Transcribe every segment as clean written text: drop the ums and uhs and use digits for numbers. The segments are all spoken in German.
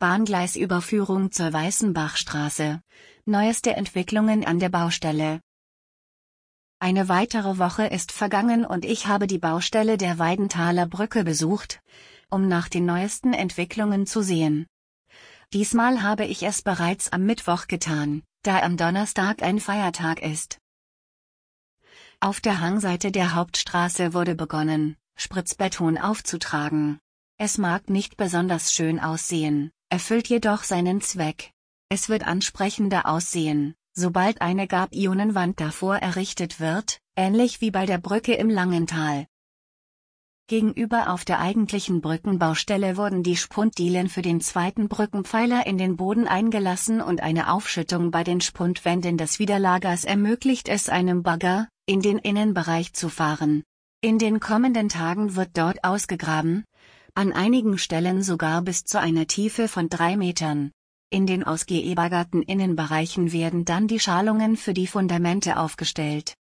Bahngleisüberführung zur Weißenbachstraße. Neueste Entwicklungen an der Baustelle. Eine weitere Woche ist vergangen und ich habe die Baustelle der Weidenthaler Brücke besucht, um nach den neuesten Entwicklungen zu sehen. Diesmal habe ich es bereits am Mittwoch getan, da am Donnerstag ein Feiertag ist. Auf der Hangseite der Hauptstraße wurde begonnen, Spritzbeton aufzutragen. Es mag nicht besonders schön aussehen, erfüllt jedoch seinen Zweck. Es wird ansprechender aussehen, sobald eine Gabionenwand davor errichtet wird, ähnlich wie bei der Brücke im Langental. Gegenüber auf der eigentlichen Brückenbaustelle wurden die Spunddielen für den zweiten Brückenpfeiler in den Boden eingelassen und eine Aufschüttung bei den Spundwänden des Widerlagers ermöglicht es einem Bagger, in den Innenbereich zu fahren. In den kommenden Tagen wird dort ausgegraben, an einigen Stellen sogar bis zu einer Tiefe von 3 Metern. In den ausgebaggerten Innenbereichen werden dann die Schalungen für die Fundamente aufgestellt.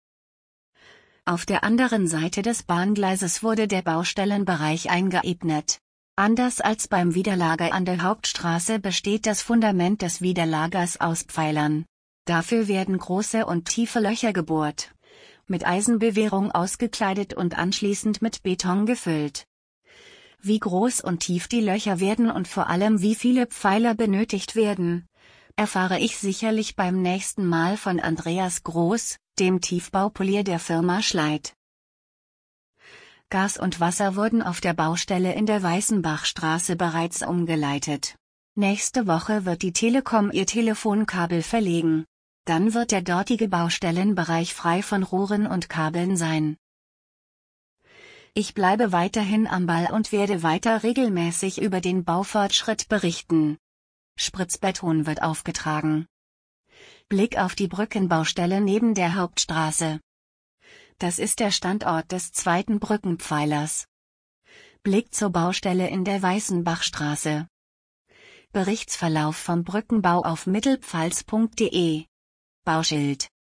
Auf der anderen Seite des Bahngleises wurde der Baustellenbereich eingeebnet. Anders als beim Widerlager an der Hauptstraße besteht das Fundament des Widerlagers aus Pfeilern. Dafür werden große und tiefe Löcher gebohrt, mit Eisenbewehrung ausgekleidet und anschließend mit Beton gefüllt. Wie groß und tief die Löcher werden und vor allem wie viele Pfeiler benötigt werden, erfahre ich sicherlich beim nächsten Mal von Andreas Groß, dem Tiefbaupolier der Firma Schleit. Gas und Wasser wurden auf der Baustelle in der Weißenbachstraße bereits umgeleitet. Nächste Woche wird die Telekom ihr Telefonkabel verlegen. Dann wird der dortige Baustellenbereich frei von Rohren und Kabeln sein. Ich bleibe weiterhin am Ball und werde weiter regelmäßig über den Baufortschritt berichten. Spritzbeton wird aufgetragen. Blick auf die Brückenbaustelle neben der Hauptstraße. Das ist der Standort des zweiten Brückenpfeilers. Blick zur Baustelle in der Weißenbachstraße. Berichtsverlauf vom Brückenbau auf mittelpfalz.de. Bauschild.